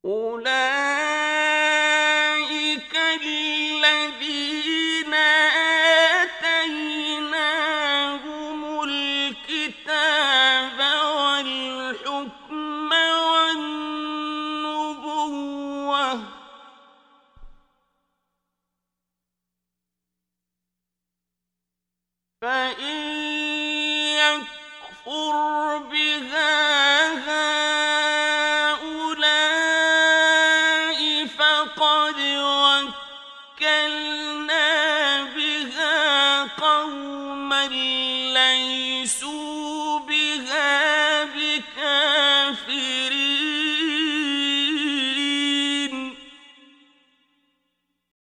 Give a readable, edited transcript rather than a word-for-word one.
أولئك الذين آتيناهم الكتاب والحكم والنبوة فإن يكفر بها هؤلاء فقد وكلنا بها قوما ليسوا